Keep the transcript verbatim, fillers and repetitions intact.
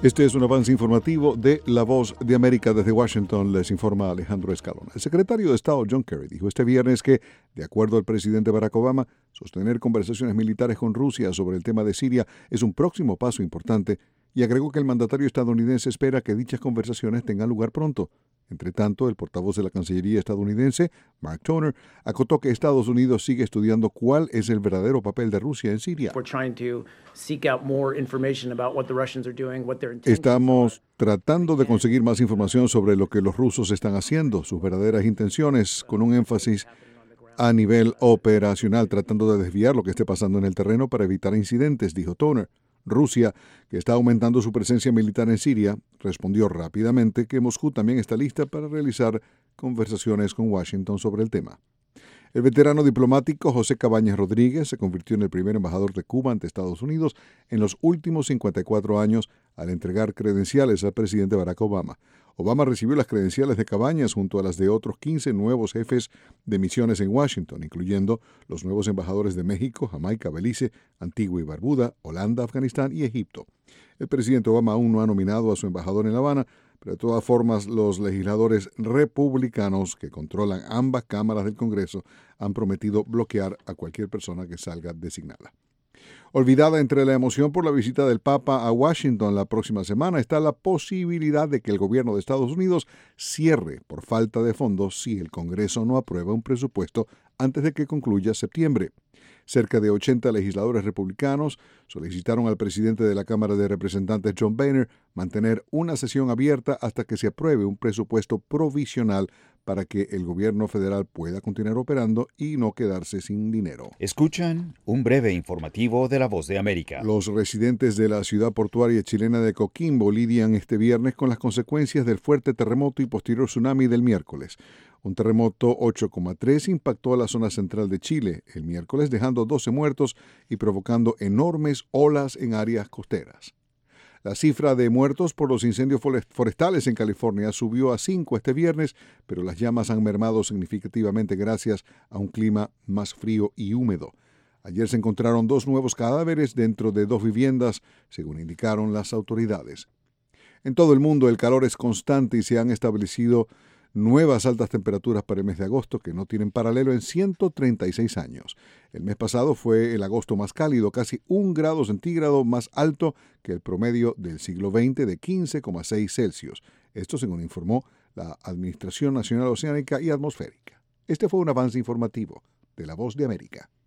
Este es un avance informativo de La Voz de América. Desde Washington les informa Alejandro Escalona. El secretario de Estado John Kerry dijo este viernes que, de acuerdo al presidente Barack Obama, sostener conversaciones militares con Rusia sobre el tema de Siria es un próximo paso importante, y agregó que el mandatario estadounidense espera que dichas conversaciones tengan lugar pronto. Entre tanto, el portavoz de la Cancillería estadounidense, Mark Toner, acotó que Estados Unidos sigue estudiando cuál es el verdadero papel de Rusia en Siria. Estamos tratando de conseguir más información sobre lo que los rusos están haciendo, sus verdaderas intenciones, con un énfasis a nivel operacional, tratando de desviar lo que esté pasando en el terreno para evitar incidentes, dijo Toner. Rusia, que está aumentando su presencia militar en Siria, respondió rápidamente que Moscú también está lista para realizar conversaciones con Washington sobre el tema. El veterano diplomático José Cabañas Rodríguez se convirtió en el primer embajador de Cuba ante Estados Unidos en los últimos cincuenta y cuatro años al entregar credenciales al presidente Barack Obama. Obama recibió las credenciales de Cabañas junto a las de otros quince nuevos jefes de misiones en Washington, incluyendo los nuevos embajadores de México, Jamaica, Belice, Antigua y Barbuda, Holanda, Afganistán y Egipto. El presidente Obama aún no ha nominado a su embajador en La Habana, pero de todas formas los legisladores republicanos que controlan ambas cámaras del Congreso han prometido bloquear a cualquier persona que salga designada. Olvidada entre la emoción por la visita del Papa a Washington la próxima semana está la posibilidad de que el gobierno de Estados Unidos cierre por falta de fondos si el Congreso no aprueba un presupuesto antes de que concluya septiembre. Cerca de ochenta legisladores republicanos solicitaron al presidente de la Cámara de Representantes, John Boehner, mantener una sesión abierta hasta que se apruebe un presupuesto provisional para que el gobierno federal pueda continuar operando y no quedarse sin dinero. Escuchan un breve informativo de La Voz de América. Los residentes de la ciudad portuaria chilena de Coquimbo lidian este viernes con las consecuencias del fuerte terremoto y posterior tsunami del miércoles. Un terremoto ocho coma tres impactó a la zona central de Chile el miércoles, dejando doce muertos y provocando enormes olas en áreas costeras. La cifra de muertos por los incendios forestales en California subió a cinco este viernes, pero las llamas han mermado significativamente gracias a un clima más frío y húmedo. Ayer se encontraron dos nuevos cadáveres dentro de dos viviendas, según indicaron las autoridades. En todo el mundo el calor es constante y se han establecido nuevas altas temperaturas para el mes de agosto que no tienen paralelo en ciento treinta y seis años. El mes pasado fue el agosto más cálido, casi un grado centígrado más alto que el promedio del siglo veinte de quince coma seis Celsius. Esto según informó la Administración Nacional Oceánica y Atmosférica. Este fue un avance informativo de La Voz de América.